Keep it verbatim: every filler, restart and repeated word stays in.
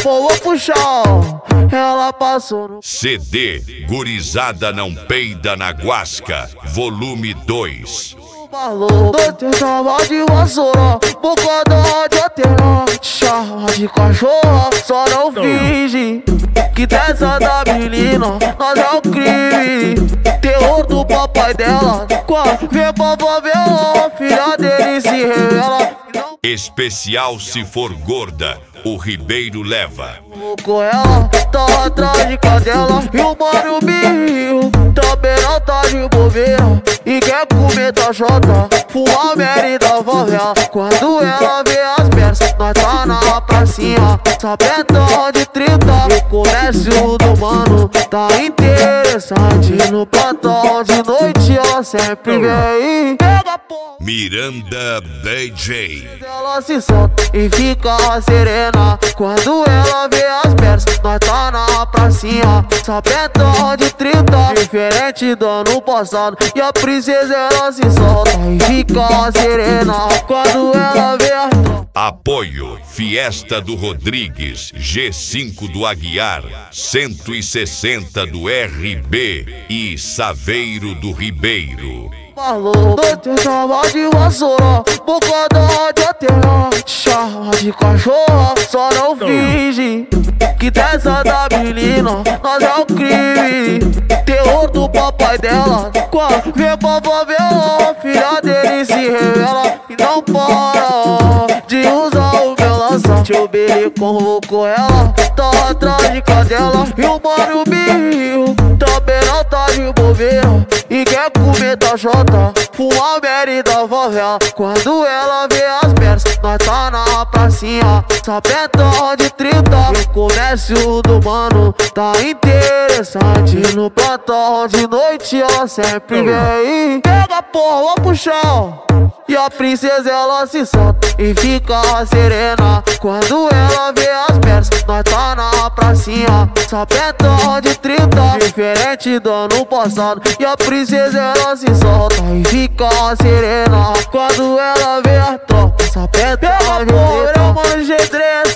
pulou pro chão, ela passou no C D Gurizada Não Peida na Guasca, volume dois. balão. Te chama de vassoura, bocada de alterar. Chama de cachorra, só não finge que dessa da menina nós é o crime. Terror do papai dela, quando vem pra favela, a filha dele se revela. Especial Se For Gorda, o Ribeiro leva. Com ela, tá atrás de cadela. E o mano Bill também não tá de bobeira e quer comer da jota, fumar Mary da favela. Quando ela vê as pernas, nós tá na pracinha, sapetão de trinta. O comércio do mano tá interessante. No plantão de noite ela sempre vem. Pega porra, Miranda B J. ela se solta e fica serena. Quando ela vê as pernas, nós tá na pracinha, sapetão de trinta. Diferente do ano passado, e a princesa ela se solta e fica serena. Quando ela vê as... Apoio Fiesta do Rodrigues, G cinco do Aguiar, cento e sessenta do R B e Saveiro do Ribeiro. Falou, te chama de vassoura, bocada de alterar. Chama de cachorra, só não finge que dessa da menina nós é o crime. Terror do papai dela, quando vem pra favela, a filha dele se revela e não para de usar o meu lança. Tio Billy convocou ela, tá atrás de cadela. E o mano Bill também não tá de bobeira e quer comer da jota, fumar Mary da favela. Quando ela vê as pernas, nós tá na pracinha, sapetão de trinta. O comércio do mano tá interessante. No plantão de noite ela sempre vem. Pega porra pro chão, e a princesa ela se solta e fica serena. Quando ela vê as pernas, nós tá na pracinha, sapetão de trinta. Diferente do ano passado, e a princesa ela se solta e fica serena. Quando ela vê a tropa, sapetão de trinta. Pega porra, mano, G três.